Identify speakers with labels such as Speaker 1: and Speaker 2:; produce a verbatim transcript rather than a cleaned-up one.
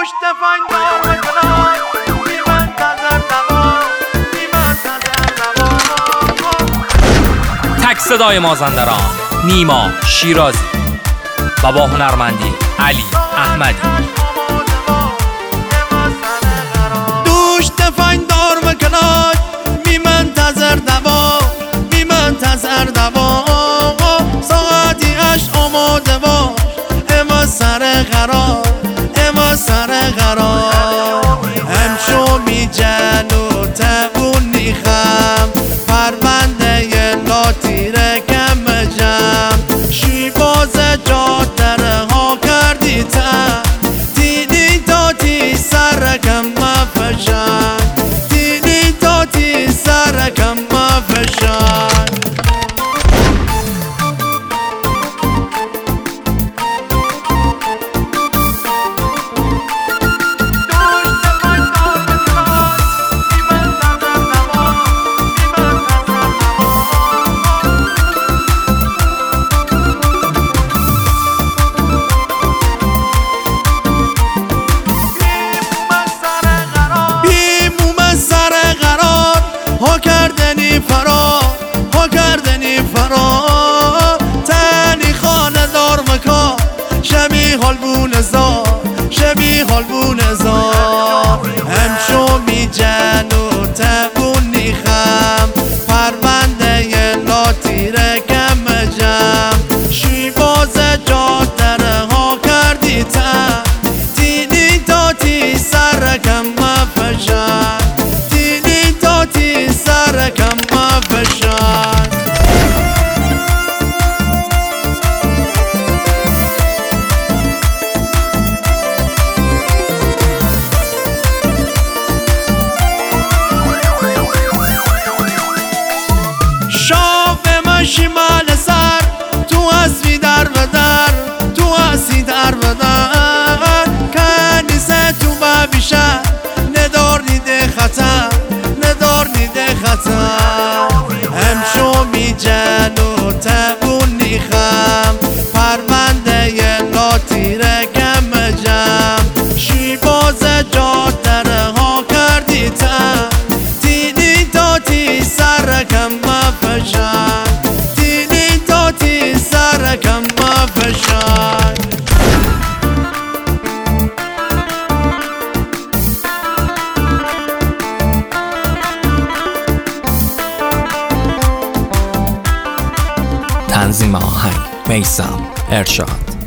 Speaker 1: دوش تفنگ دار کنار بی منتظر دوام بی منتظر دوام.
Speaker 2: تک صدای مازندران نیما شیرازی و با هنرمندی علی احمدی.
Speaker 1: دوش تفنگ دار کنار بی منتظر دوام بی منتظر دوام. ساعتی اش آماده باش اما سر قرار اما سر قرار. همشو می جلو تبونی خم پرونده لاتیره کم جم. شیباز جادره ها کردی تم تیدی تاتی سرکم مفشن تیدی تاتی سرکم مفشن. ها کردنی فرار ها کردنی فرار. تنی خانه دار مکان شبیه حال بون زار شبیه حال بون زار. همشو می جنو تبونی خم پرونده لاتیره کم جم. شیباز جادره ها کردی تم تینی تاتی سرکم مفشن تینی تاتی سرکم مفشن. شاف شمال سر تو هستی در بدر تو هستی در بدر. کنیسه تو ببیشه ندار نیده خطر ندار نیده خطر. همشو می جنو تبونی خم پرونده لاتیره کم جم. شیباز جادره ها کردی تم تینی تاتی سرکم مفشن تینی تاتی سرکم مفشن.
Speaker 2: تنظیم آهنگ میثم ارشاد.